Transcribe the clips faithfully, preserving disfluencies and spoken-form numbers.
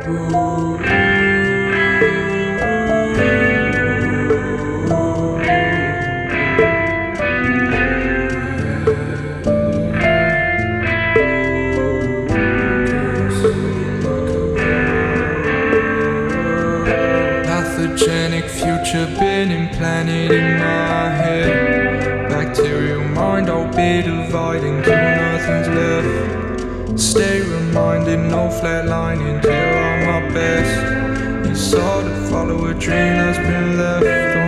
Pathogenic future been implanted in my head. Bacterial mind, I'll be dividing till nothing's left. Stay reminded, no flatlining till I'm my best. You saw to follow a dream that's been left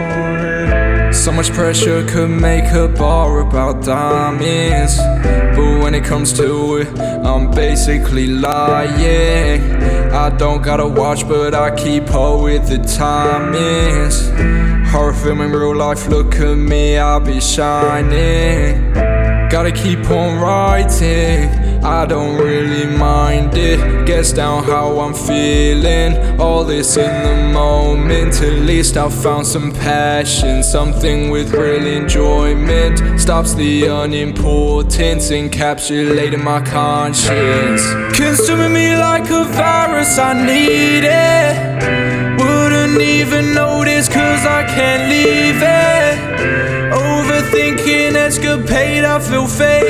unread. So much pressure could make a bar about diamonds, but when it comes to it, I'm basically lying. I don't gotta watch, but I keep up with the timings. Horror film in real life, look at me, I'll be shining. Gotta keep on writing, I don't really mind it. Gets down how I'm feeling, all this in the moment. At least I found some passion, something with real enjoyment. Stops the unimportance, encapsulating my conscience. Consuming me like a virus, I need it. Wouldn't even notice cause I can't leave it. Overthinking escapade, I feel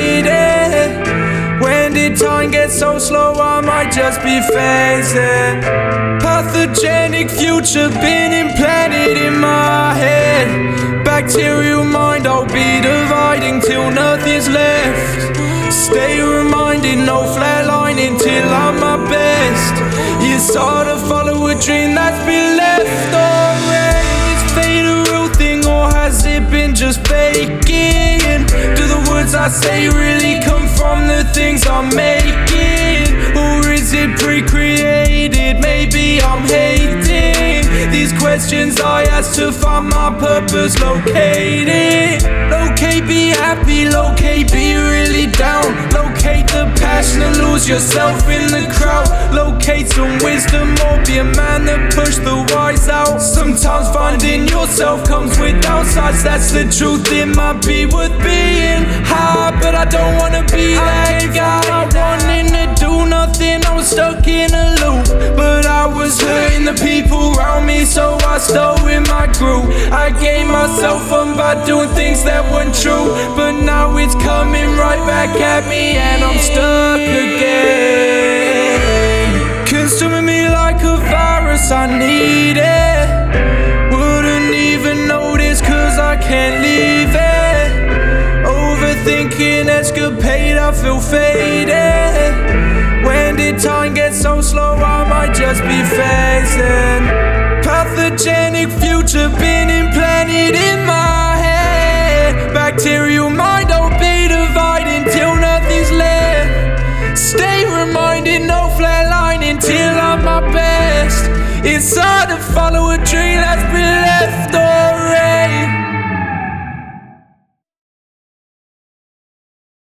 faded. When did time get so slow, I might just be phasing. Pathogenic future been implanted in my head. Bacterial mind, I'll be dividing till nothing's left. Stay reminded, no flatlining till I'm my best. You saw to follow a dream that's been left already. Is fate a real thing or has it been just faking? Do the words I say really come from the things I'm making? Or is it pre-created? Maybe I'm hating these questions I ask to find my purpose. Located, locate, be happy, locate, be really down. Locate the passion and lose yourself in the crowd. Locate some wisdom or be a man that push the wise out. Sometimes finding yourself comes with downsides, that's the truth. It might be worth being high, but I don't wanna be that guy. I wanted to do nothing, I was stuck in a loop, but I was hurting the people around me, so I stole in my group. I gave myself up by doing things that weren't true, but now it's coming right back at me and I'm stuck again. Consuming me like a virus, I need it. Wouldn't even notice cause I can't leave it. Overthinking escapade, I feel faded. When did time get so slow, I might just be phasing. Pathogenic future been implanted in my head. Bacterial mind, I'll be dividing till nothing's left. Stay reminded, no flatlining till I'm my best. It's